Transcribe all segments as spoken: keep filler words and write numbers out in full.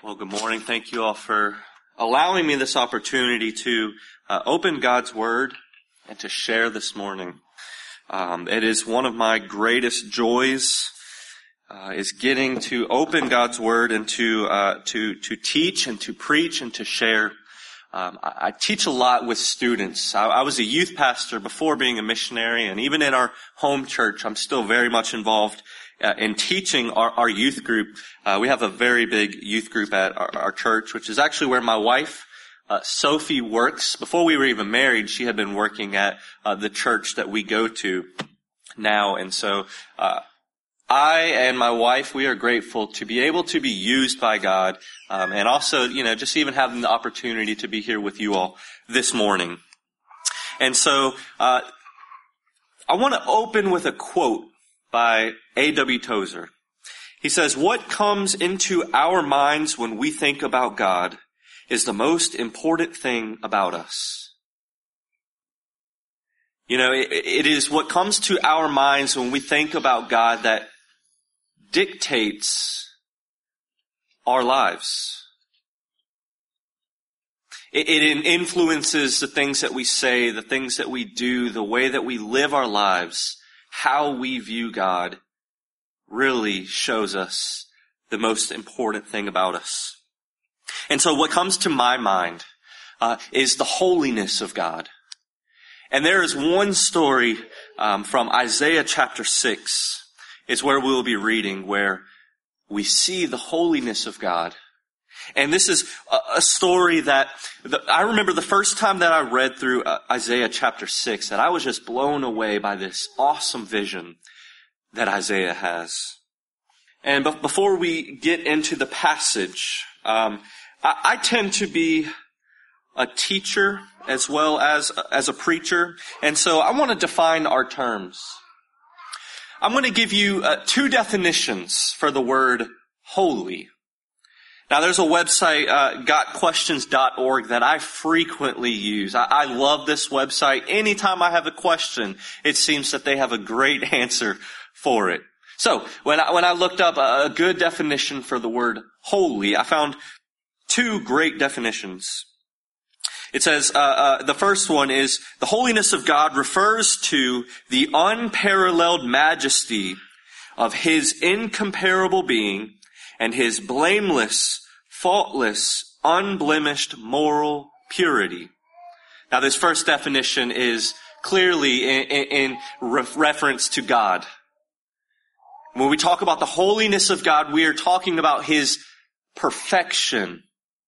Well, good morning. Thank you all for allowing me this opportunity to uh, open God's Word and to share this morning. Um, it is one of my greatest joys, uh, is getting to open God's Word and to uh, to to teach and to preach and to share. Um, I, I teach a lot with students. I, I was a youth pastor before being a missionary, and even in our home church, I'm still very much involved Uh, in teaching our, our youth group. Uh, we have a very big youth group at our, our church, which is actually where my wife, uh, Sophie, works. Before we were even married, she had been working at uh, the church that we go to now. And so uh, I and my wife, we are grateful to be able to be used by God, um, and also, you know, just even having the opportunity to be here with you all this morning. And so uh, I want to open with a quote by A W Tozer. He says, "What comes into our minds when we think about God is the most important thing about us." You know, it, it is what comes to our minds when we think about God that dictates our lives. It, it influences the things that we say, the things that we do, the way that we live our lives. How we view God really shows us the most important thing about us. And so what comes to my mind uh, is the holiness of God. And there is one story um, from Isaiah chapter six, is where we will be reading, where we see the holiness of God. And this is a, a story that the, I remember the first time that I read through uh, Isaiah chapter six, that I was just blown away by this awesome vision that Isaiah has. And be- before we get into the passage, um, I, I tend to be a teacher as well as as a preacher, and so I want to define our terms. I'm going to give you uh, two definitions for the word holy. Now, there's a website, uh, got questions dot org, that I frequently use. I, I love this website. Anytime I have a question, it seems that they have a great answer for it. So, when I, when I looked up a, a good definition for the word holy, I found two great definitions. It says, uh, uh, the first one is, the holiness of God refers to the unparalleled majesty of His incomparable being and His blameless, faultless, unblemished moral purity. Now, this first definition is clearly in, in, in re- reference to God. When we talk about the holiness of God, we are talking about His perfection.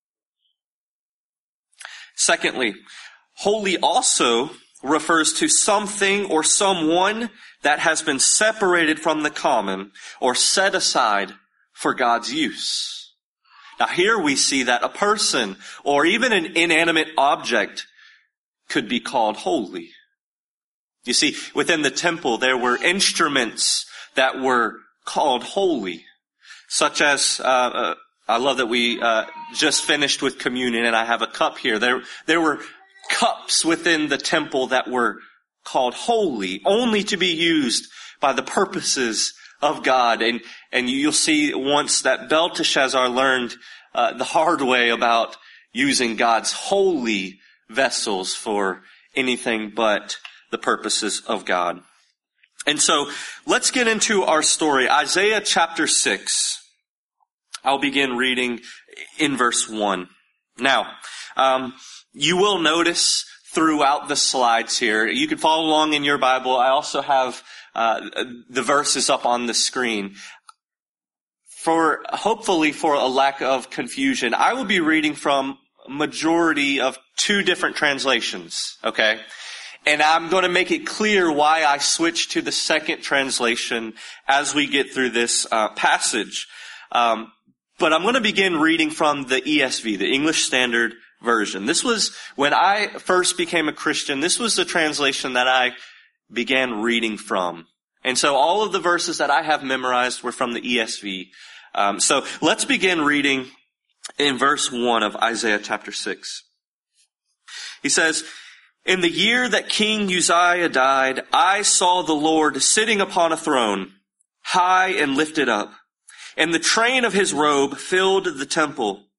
Secondly, holy also refers to something or someone that has been separated from the common or set aside for God's use. Now, here we see that a person or even an inanimate object could be called holy. You see, within the temple, there were instruments that were called holy, such as, uh, uh I love that we uh just finished with communion, and I have a cup here. There, there were cups within the temple that were called holy, only to be used by the purposes of God. And, and you'll see once that Belteshazzar learned uh, the hard way about using God's holy vessels for anything but the purposes of God. And so let's get into our story. Isaiah chapter six. I'll begin reading in verse one. Now, um, you will notice throughout the slides here, you can follow along in your Bible. I also have Uh, the verses up on the screen. For, hopefully for a lack of confusion, I will be reading from majority of two different translations, okay? And I'm going to make it clear why I switched to the second translation as we get through this uh, passage. Um, but I'm going to begin reading from the E S V, the English Standard Version. This was, when I first became a Christian, this was the translation that I began reading from. And so all of the verses that I have memorized were from the E S V. Um, so let's begin reading in verse one of Isaiah chapter six. He says, "In the year that King Uzziah died, I saw the Lord sitting upon a throne, high and lifted up, and the train of His robe filled the temple.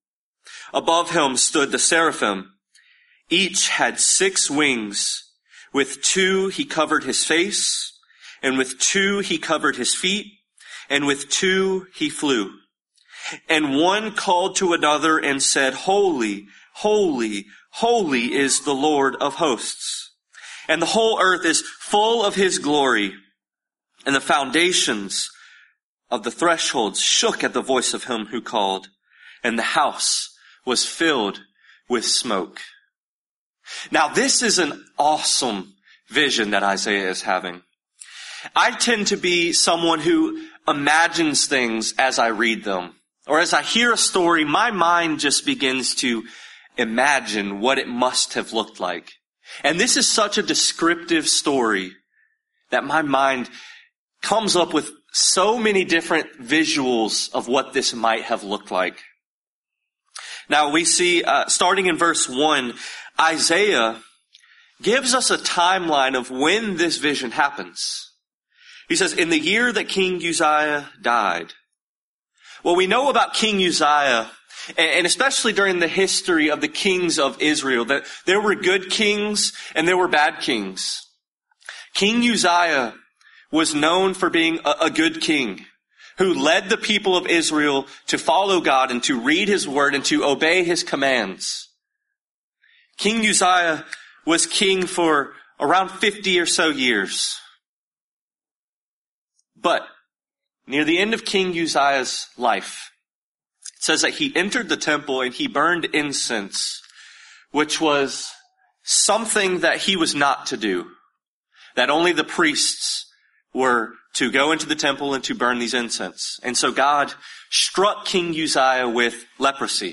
Above him stood the seraphim. Each had six wings. With two he covered his face, and with two he covered his feet, and with two he flew. And one called to another and said, Holy, holy, holy is the Lord of hosts. And the whole earth is full of his glory. And the foundations of the thresholds shook at the voice of him who called, and the house was filled with smoke. Now this is an awesome vision that Isaiah is having. I tend to be someone who imagines things as I read them. Or as I hear a story, my mind just begins to imagine what it must have looked like. And this is such a descriptive story that my mind comes up with so many different visuals of what this might have looked like. Now we see, uh, starting in verse one, Isaiah gives us a timeline of when this vision happens. He says, in the year that King Uzziah died. Well, we know about King Uzziah, and especially during the history of the kings of Israel, that there were good kings and there were bad kings. King Uzziah was known for being a good king who led the people of Israel to follow God and to read his word and to obey his commands. King Uzziah was king for around fifty or so years. But near the end of King Uzziah's life, it says that he entered the temple and he burned incense, which was something that he was not to do, that only the priests were to go into the temple and to burn these incense. And so God struck King Uzziah with leprosy.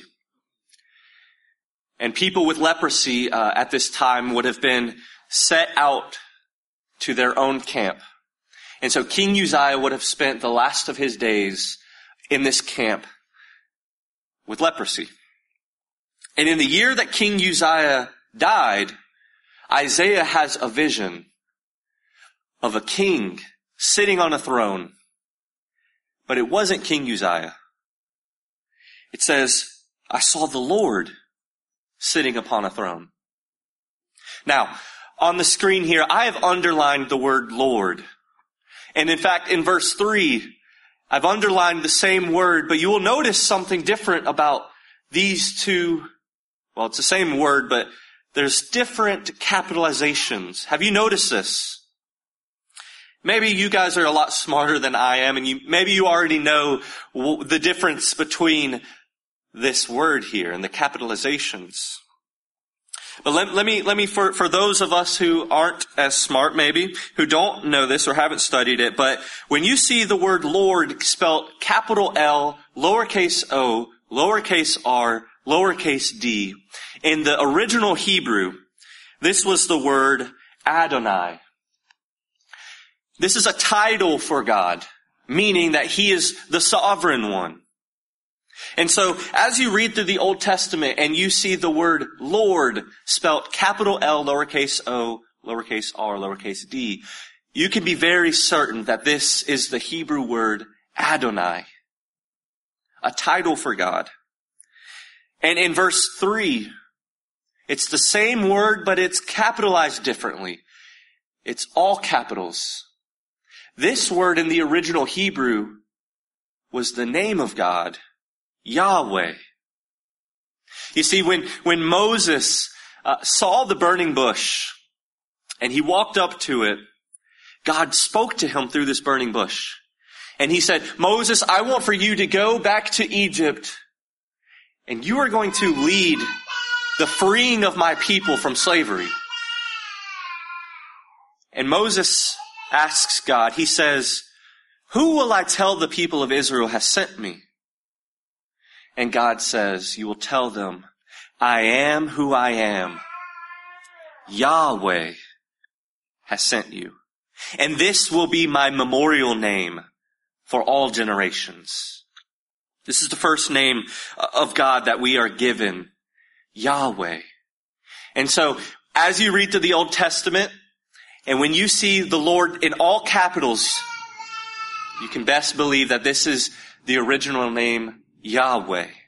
And people with leprosy uh, at this time would have been set out to their own camp. And so King Uzziah would have spent the last of his days in this camp with leprosy. And in the year that King Uzziah died, Isaiah has a vision of a king sitting on a throne. But it wasn't King Uzziah. It says, I saw the Lord sitting upon a throne. Now, on the screen here, I have underlined the word Lord. And in fact, in verse three, I've underlined the same word, but you will notice something different about these two. Well, it's the same word, but there's different capitalizations. Have you noticed this? Maybe you guys are a lot smarter than I am, and you, maybe you already know the difference between this word here and the capitalizations. But let, let me, let me, for, for those of us who aren't as smart maybe, who don't know this or haven't studied it, but when you see the word Lord spelled capital L, lowercase o, lowercase r, lowercase d, in the original Hebrew, this was the word Adonai. This is a title for God, meaning that he is the sovereign one. And so, as you read through the Old Testament and you see the word Lord spelt capital L, lowercase o, lowercase r, lowercase d, you can be very certain that this is the Hebrew word Adonai, a title for God. And in verse three, it's the same word, but it's capitalized differently. It's all capitals. This word in the original Hebrew was the name of God, Yahweh. You see, when, when Moses uh, saw the burning bush and he walked up to it, God spoke to him through this burning bush. And he said, Moses, I want for you to go back to Egypt and you are going to lead the freeing of my people from slavery. And Moses asks God, he says, who will I tell the people of Israel has sent me? And God says, you will tell them, I am who I am. Yahweh has sent you. And this will be my memorial name for all generations. This is the first name of God that we are given, Yahweh. And so, as you read through the Old Testament, and when you see the Lord in all capitals, you can best believe that this is the original name, Yahweh.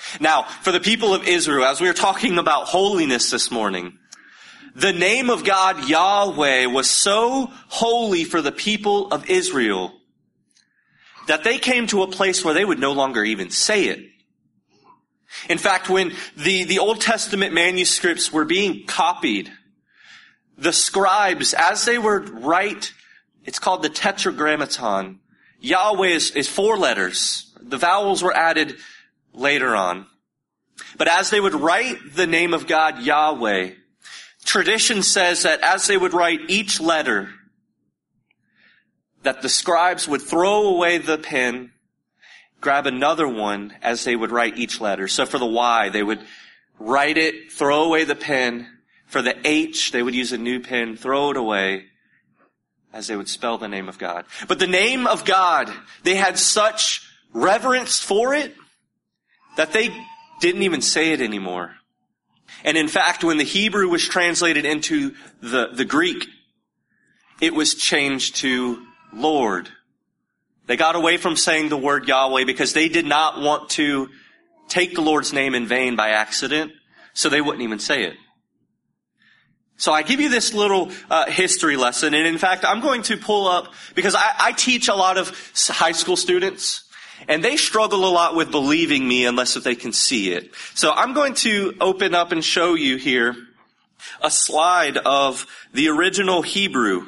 Now, for the people of Israel, as we were talking about holiness this morning, the name of God, Yahweh, was so holy for the people of Israel that they came to a place where they would no longer even say it. In fact, when the, the Old Testament manuscripts were being copied, the scribes, as they would write, it's called the Tetragrammaton. Yahweh is, is four letters. The vowels were added later on. But as they would write the name of God, Yahweh, tradition says that as they would write each letter, that the scribes would throw away the pen, grab another one as they would write each letter. So for the Y, they would write it, throw away the pen. For the H, they would use a new pen, throw it away as they would spell the name of God. But the name of God, they had such reverence for it that they didn't even say it anymore. And in fact, when the Hebrew was translated into the, the Greek, it was changed to Lord. They got away from saying the word Yahweh because they did not want to take the Lord's name in vain by accident, so they wouldn't even say it. So I give you this little uh, history lesson, and in fact, I'm going to pull up, because I, I teach a lot of high school students, and they struggle a lot with believing me unless if they can see it. So I'm going to open up and show you here a slide of the original Hebrew.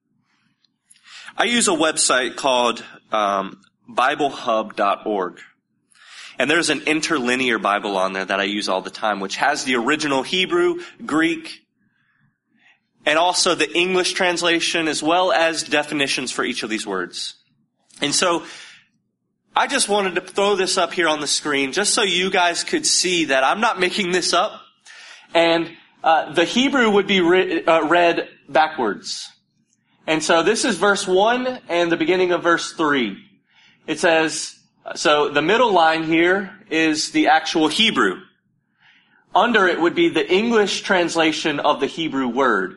I use a website called um, Bible Hub dot org. And there's an interlinear Bible on there that I use all the time, which has the original Hebrew, Greek, and also the English translation, as well as definitions for each of these words. And so I just wanted to throw this up here on the screen just so you guys could see that I'm not making this up. And uh, the Hebrew would be re- uh, read backwards. And so this is verse one and the beginning of verse three. It says, so the middle line here is the actual Hebrew. Under it would be the English translation of the Hebrew word.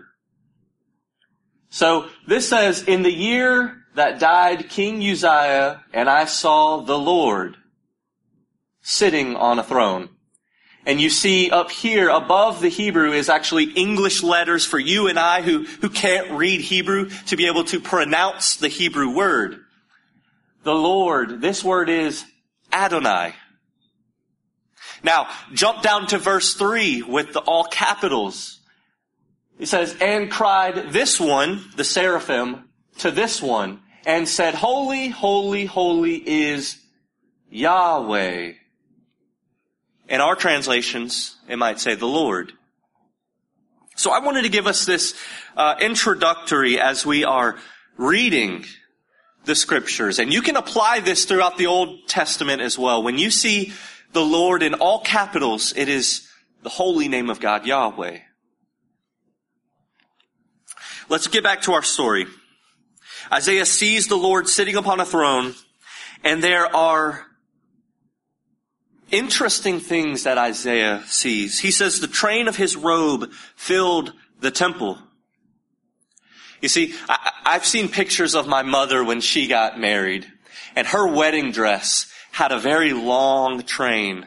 So this says, in the year that died King Uzziah, and I saw the Lord sitting on a throne. And you see up here above the Hebrew is actually English letters for you and I who, who can't read Hebrew to be able to pronounce the Hebrew word. The Lord, this word is Adonai. Now, jump down to verse three with the all capitals. It says, and cried this one, the seraphim, to this one, and said, holy, holy, holy is Yahweh. In our translations, it might say the Lord. So I wanted to give us this uh, introductory as we are reading the scriptures. And you can apply this throughout the Old Testament as well. When you see the Lord in all capitals, it is the holy name of God, Yahweh. Let's get back to our story. Isaiah sees the Lord sitting upon a throne, and there are interesting things that Isaiah sees. He says the train of his robe filled the temple. You see, I, I've seen pictures of my mother when she got married, and her wedding dress had a very long train.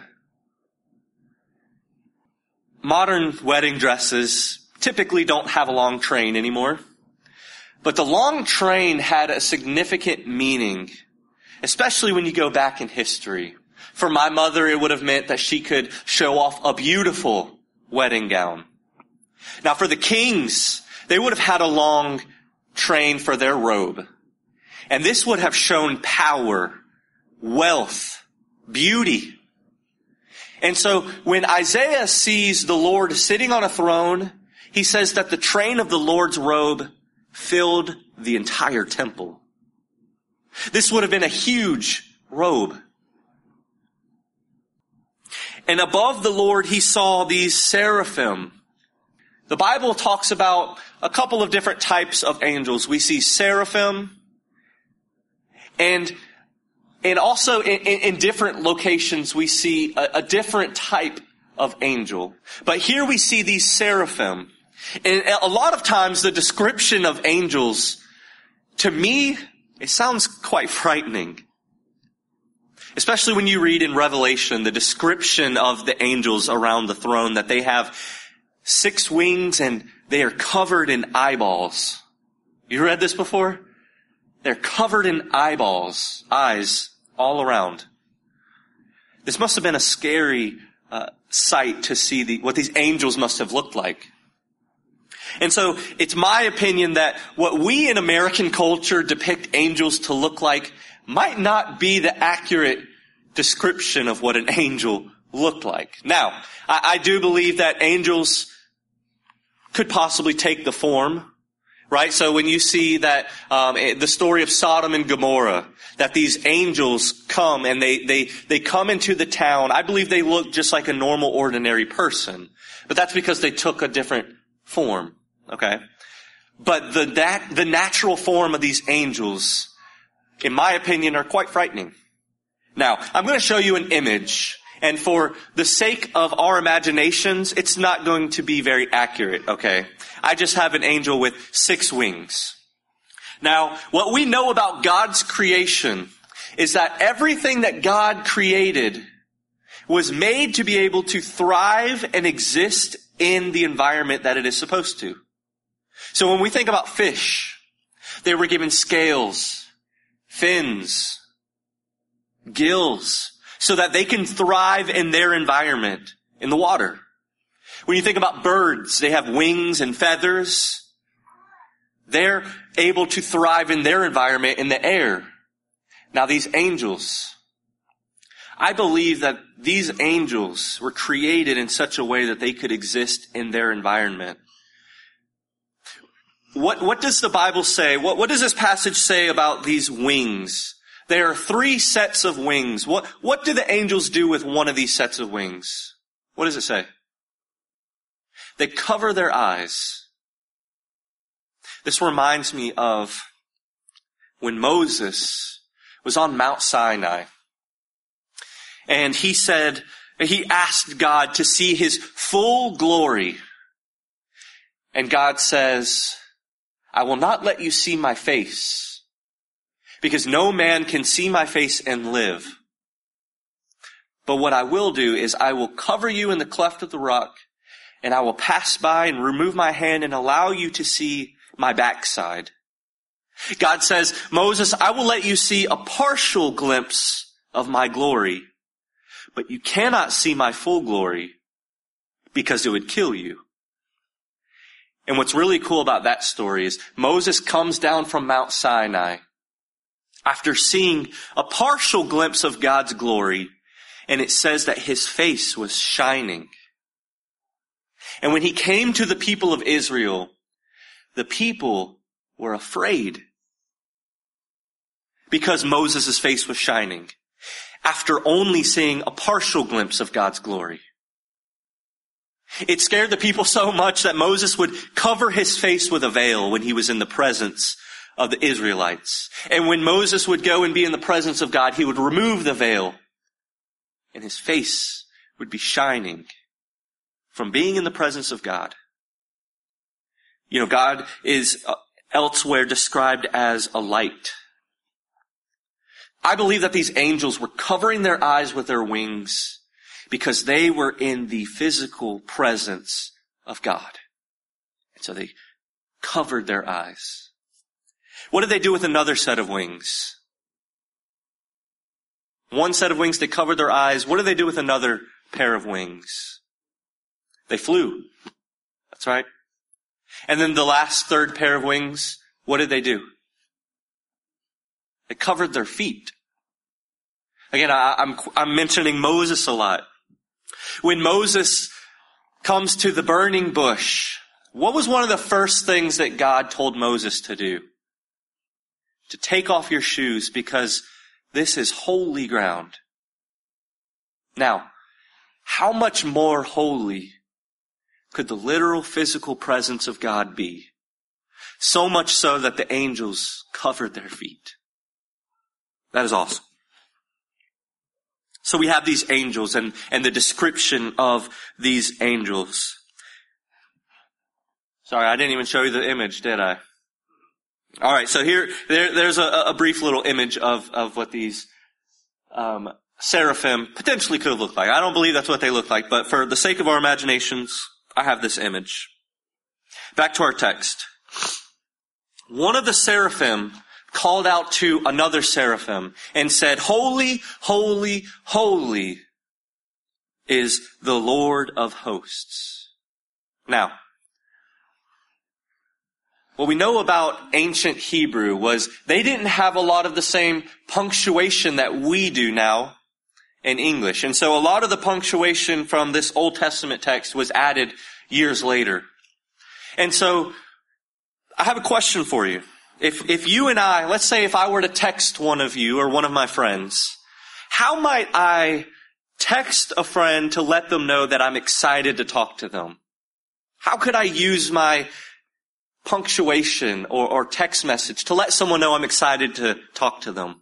Modern wedding dresses typically don't have a long train anymore. But the long train had a significant meaning, especially when you go back in history. For my mother, it would have meant that she could show off a beautiful wedding gown. Now for the kings, they would have had a long train for their robe. And this would have shown power, wealth, beauty. And so when Isaiah sees the Lord sitting on a throne, he says that the train of the Lord's robe filled the entire temple. This would have been a huge robe. And above the Lord, he saw these seraphim. The Bible talks about a couple of different types of angels. We see seraphim, and and also in, in, in different locations we see a, a different type of angel. But here we see these seraphim. And a lot of times the description of angels, to me, it sounds quite frightening. Especially when you read in Revelation the description of the angels around the throne, that they have six wings and they are covered in eyeballs. You read this before? They're covered in eyeballs, eyes all around. This must have been a scary uh, sight to see the, what these angels must have looked like. And so it's my opinion that what we in American culture depict angels to look like might not be the accurate description of what an angel looked like. Now, I, I do believe that angels could possibly take the form, right? So when you see that, um, the story of Sodom and Gomorrah, that these angels come and they, they, they come into the town, I believe they look just like a normal, ordinary person. But that's because they took a different form, okay? But the, that, the natural form of these angels, in my opinion, are quite frightening. Now, I'm going to show you an image, and for the sake of our imaginations, it's not going to be very accurate, okay? I just have an angel with six wings. Now, what we know about God's creation is that everything that God created was made to be able to thrive and exist in the environment that it is supposed to. So when we think about fish, they were given scales, fins, gills, so that they can thrive in their environment, in the water. When you think about birds, they have wings and feathers. They're able to thrive in their environment in the air. Now these angels, I believe that these angels were created in such a way that they could exist in their environment. What, what does the Bible say? What, what does this passage say about these wings? There are three sets of wings. What, what do the angels do with one of these sets of wings? What does it say? They cover their eyes. This reminds me of when Moses was on Mount Sinai. And he said, he asked God to see his full glory. And God says, I will not let you see my face, because no man can see my face and live. But what I will do is I will cover you in the cleft of the rock, and I will pass by and remove my hand and allow you to see my backside. God says, Moses, I will let you see a partial glimpse of my glory, but you cannot see my full glory because it would kill you. And what's really cool about that story is Moses comes down from Mount Sinai after seeing a partial glimpse of God's glory, and it says that his face was shining. And when he came to the people of Israel, the people were afraid because Moses' face was shining after only seeing a partial glimpse of God's glory. It scared the people so much that Moses would cover his face with a veil when he was in the presence of the Israelites. And when Moses would go and be in the presence of God, he would remove the veil, and his face would be shining from being in the presence of God. You know, God is elsewhere described as a light. I believe that these angels were covering their eyes with their wings because they were in the physical presence of God. And so they covered their eyes. What did they do with another set of wings? One set of wings, they covered their eyes. What did they do with another pair of wings? They flew. That's right. And then the last third pair of wings, what did they do? They covered their feet. Again, I, I'm, I'm mentioning Moses a lot. When Moses comes to the burning bush, what was one of the first things that God told Moses to do? To take off your shoes because this is holy ground. Now, how much more holy could the literal physical presence of God be? So much so that the angels covered their feet. That is awesome. So we have these angels and, and the description of these angels. Sorry, I didn't even show you the image, did I? All right, so here, there, there's a, a brief little image of, of what these um, seraphim potentially could have looked like. I don't believe that's what they look like, but for the sake of our imaginations, I have this image. Back to our text. One of the seraphim called out to another seraphim and said, "Holy, holy, holy is the Lord of hosts." Now, what we know about ancient Hebrew was they didn't have a lot of the same punctuation that we do now in English. And so a lot of the punctuation from this Old Testament text was added years later. And so I have a question for you. If, if you and I, let's say if I were to text one of you or one of my friends, how might I text a friend to let them know that I'm excited to talk to them? How could I use my punctuation or, or text message to let someone know I'm excited to talk to them?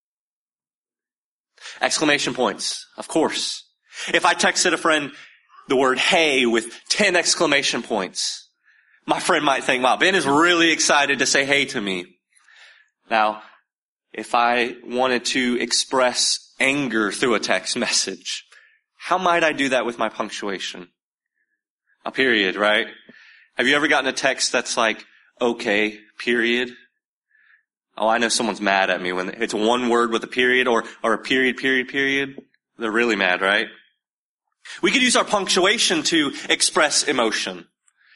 Exclamation points, of course. If I texted a friend the word "hey" with ten exclamation points, my friend might think, wow, Ben is really excited to say hey to me. Now, if I wanted to express anger through a text message, how might I do that with my punctuation? A period, right? Have you ever gotten a text that's like, "okay, period"? Oh, I know someone's mad at me when it's one word with a period or, or a period, period, period. They're really mad, right? We could use our punctuation to express emotion.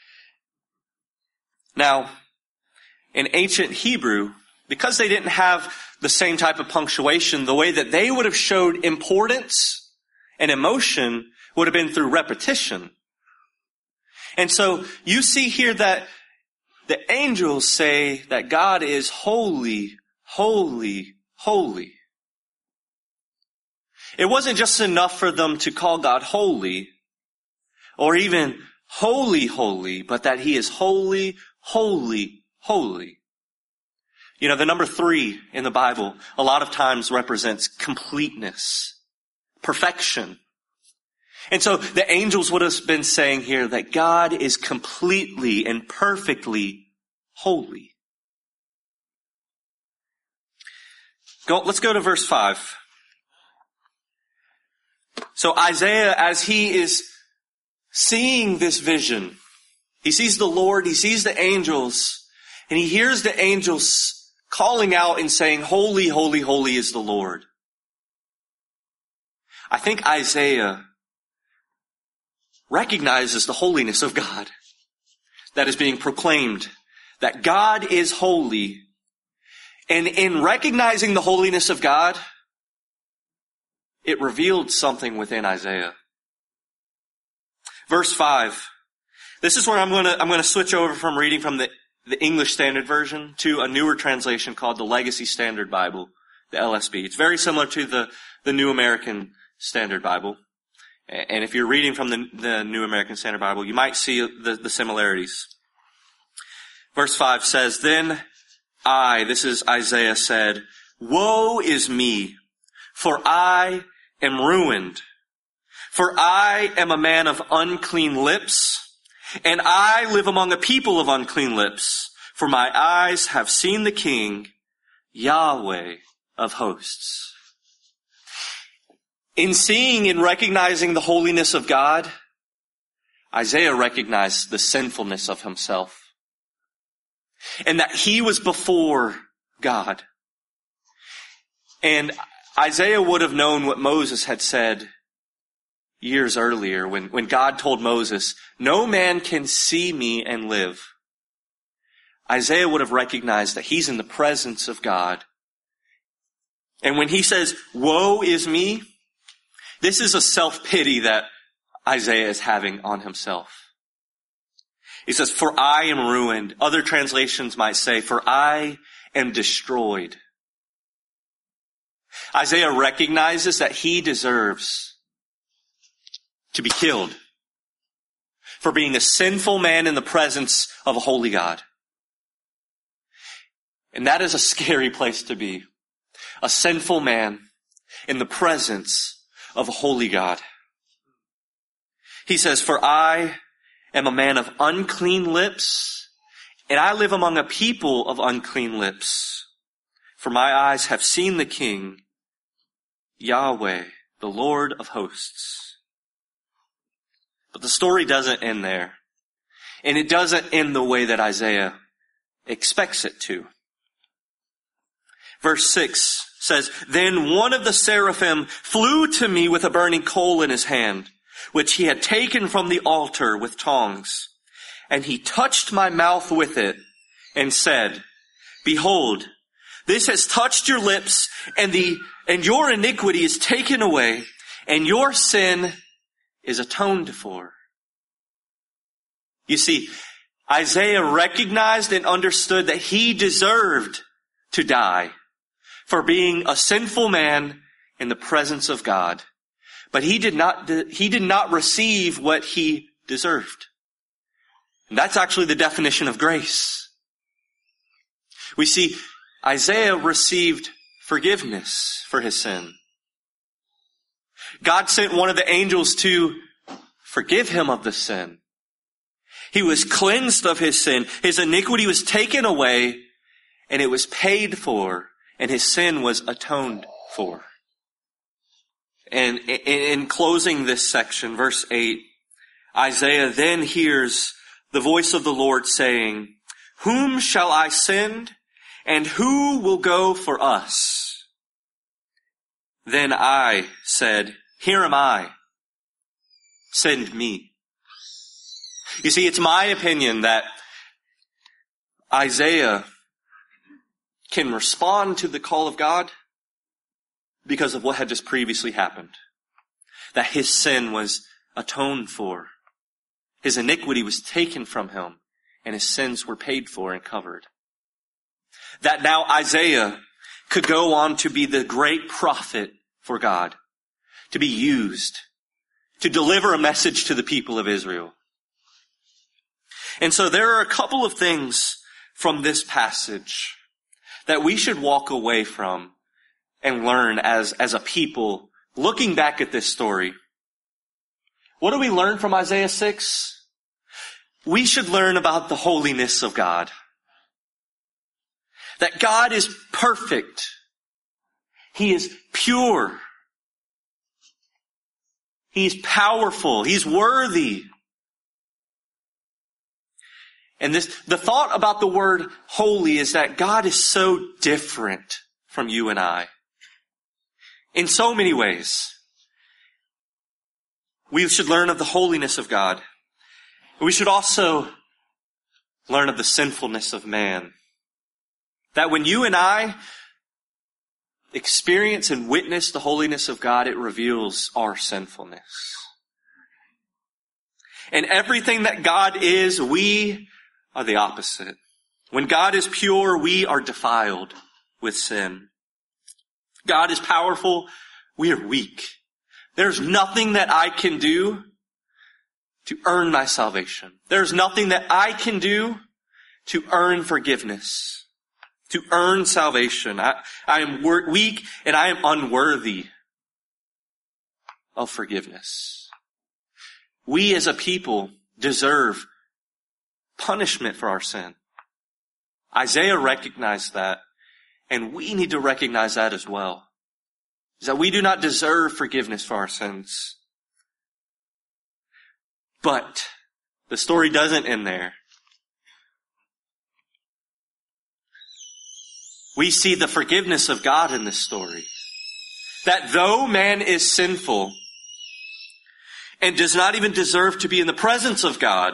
Now, in ancient Hebrew, because they didn't have the same type of punctuation, the way that they would have showed importance and emotion would have been through repetition. And so you see here that the angels say that God is holy, holy, holy. It wasn't just enough for them to call God holy or even holy, holy, but that he is holy, holy, holy. You know, the number three in the Bible a lot of times represents completeness, perfection. And so the angels would have been saying here that God is completely and perfectly holy. Go, let's go to verse five. So Isaiah, as he is seeing this vision, he sees the Lord, he sees the angels, and he hears the angels calling out and saying, "Holy, holy, holy is the Lord." I think Isaiah recognizes the holiness of God that is being proclaimed, that God is holy. And in recognizing the holiness of God, it revealed something within Isaiah. Verse five. This is where I'm going to, I'm going to switch over from reading from the, the English Standard Version to a newer translation called the Legacy Standard Bible, the L S B. It's very similar to the, the New American Standard Bible. And if you're reading from the, the New American Standard Bible, you might see the, the similarities. Verse five says, "Then I," this is Isaiah, said, "Woe is me, for I am ruined. For I am a man of unclean lips, and I live among a people of unclean lips. For my eyes have seen the King, Yahweh of hosts." In seeing and recognizing the holiness of God, Isaiah recognized the sinfulness of himself. And that he was before God. And Isaiah would have known what Moses had said years earlier when, when God told Moses, "No man can see me and live." Isaiah would have recognized that he's in the presence of God. And when he says, "Woe is me," this is a self-pity that Isaiah is having on himself. He says, "For I am ruined." Other translations might say, "For I am destroyed." Isaiah recognizes that he deserves to be killed for being a sinful man in the presence of a holy God. And that is a scary place to be. A sinful man in the presence of a holy God. He says, "For I am a man of unclean lips, and I live among a people of unclean lips. For my eyes have seen the King, Yahweh, the Lord of hosts. But the story doesn't end there. And it doesn't end the way that Isaiah expects it to. Verse six says, "Then one of the seraphim flew to me with a burning coal in his hand, which he had taken from the altar with tongs. And he touched my mouth with it and said, 'Behold, this has touched your lips, and the and your iniquity is taken away, and your sin is atoned for.'" You see, Isaiah recognized and understood that he deserved to die for being a sinful man in the presence of God. But he did not, he did not receive what he deserved. And that's actually the definition of grace. We see Isaiah received forgiveness for his sin. God sent one of the angels to forgive him of the sin. He was cleansed of his sin. His iniquity was taken away, and it was paid for, and his sin was atoned for. And in closing this section, verse eight, Isaiah then hears the voice of the Lord saying, "Whom shall I send, and who will go for us?" Then I said, "Here am I. Send me." You see, it's my opinion that Isaiah can respond to the call of God because of what had just previously happened. That his sin was atoned for. His iniquity was taken from him, and his sins were paid for and covered. That now Isaiah could go on to be the great prophet for God, to be used, to deliver a message to the people of Israel. And so there are a couple of things from this passage that we should walk away from and learn as, as a people looking back at this story. What do we learn from Isaiah six? We should learn about the holiness of God. That God is perfect. He is pure. He's powerful. He's worthy. And this, the thought about the word holy is that God is so different from you and I. In so many ways. We should learn of the holiness of God. We should also learn of the sinfulness of man. That when you and I experience and witness the holiness of God, it reveals our sinfulness. And everything that God is, we are the opposite. When God is pure, we are defiled with sin. God is powerful, we are weak. There's nothing that I can do to earn my salvation. There's nothing that I can do to earn forgiveness, to earn salvation. I, I am weak and I am unworthy of forgiveness. We as a people deserve punishment for our sin. Isaiah recognized that, and we need to recognize that as well. Is that we do not deserve forgiveness for our sins. But the story doesn't end there. We see the forgiveness of God in this story. That though man is sinful and does not even deserve to be in the presence of God,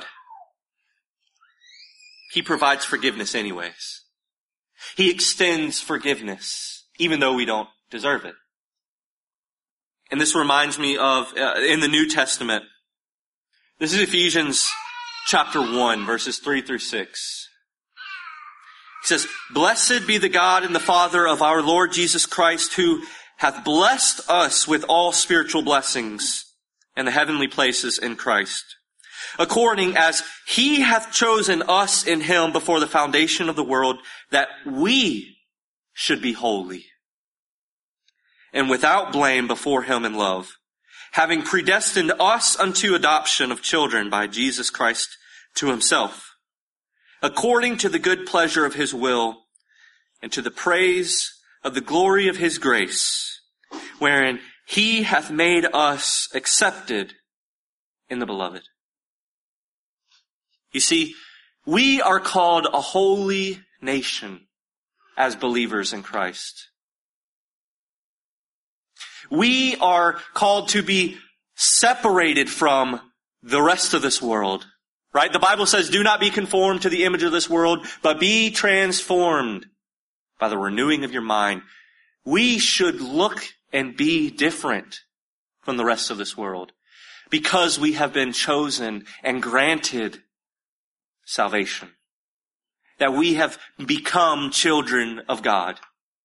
He provides forgiveness anyways. He extends forgiveness, even though we don't deserve it. And this reminds me of, uh, in the New Testament, this is Ephesians chapter one, verses three through six. He says, "Blessed be the God and the Father of our Lord Jesus Christ, who hath blessed us with all spiritual blessings in the heavenly places in Christ, according as He hath chosen us in Him before the foundation of the world, that we should be holy and without blame before Him in love, having predestined us unto adoption of children by Jesus Christ to Himself, according to the good pleasure of His will, and to the praise of the glory of His grace, wherein he hath made us accepted in the beloved. You see, we are called a holy nation as believers in Christ. We are called to be separated from the rest of this world, right? The Bible says, do not be conformed to the image of this world, but be transformed by the renewing of your mind. We should look and be different from the rest of this world because we have been chosen and granted salvation. That we have become children of God.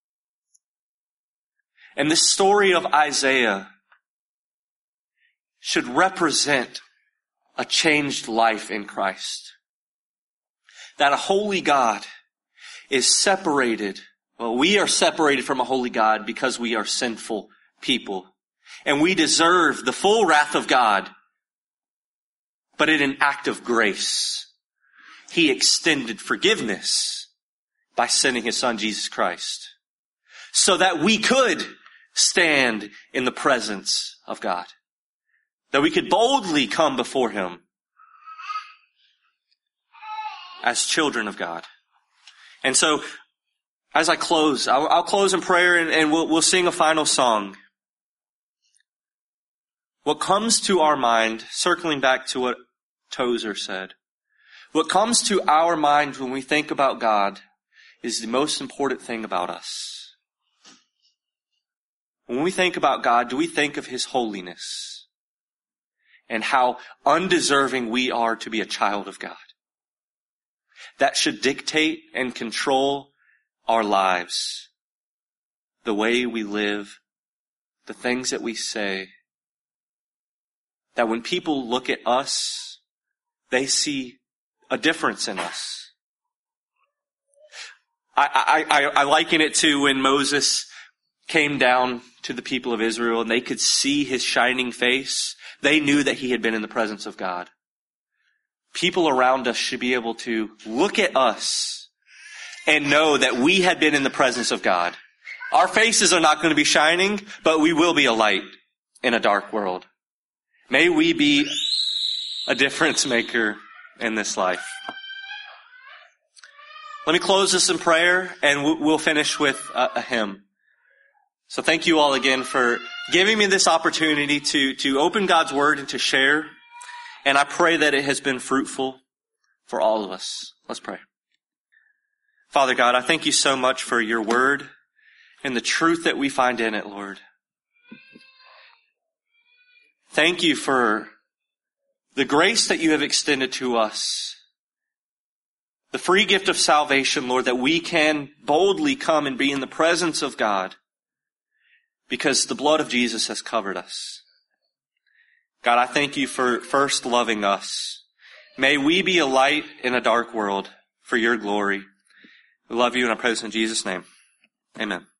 And this story of Isaiah should represent a changed life in Christ. That a holy God is separated. Well, we are separated from a holy God because we are sinful people. And we deserve the full wrath of God. But in an act of grace, he extended forgiveness by sending his son Jesus Christ. So that we could stand in the presence of God. That we could boldly come before him as children of God. And so, as I close, I'll, I'll close in prayer and, and we'll, we'll sing a final song. What comes to our mind, circling back to what Tozer said, what comes to our mind when we think about God is the most important thing about us. When we think about God, do we think of his holiness and how undeserving we are to be a child of God? That should dictate and control our lives, the way we live, the things that we say. That when people look at us, they see a difference in us. I, I, I, I liken it to when Moses came down to the people of Israel and they could see his shining face. They knew that he had been in the presence of God. People around us should be able to look at us and know that we had been in the presence of God. Our faces are not going to be shining, but we will be a light in a dark world. May we be a difference maker in this life. Let me close this in prayer and we'll finish with a hymn. So thank you all again for giving me this opportunity to, to open God's Word and to share. And I pray that it has been fruitful for all of us. Let's pray. Father God, I thank you so much for your Word and the truth that we find in it, Lord. Thank you for the grace that you have extended to us. The free gift of salvation, Lord, that we can boldly come and be in the presence of God. Because the blood of Jesus has covered us. God, I thank you for first loving us. May we be a light in a dark world for your glory. We love you and I pray this in Jesus' name. Amen.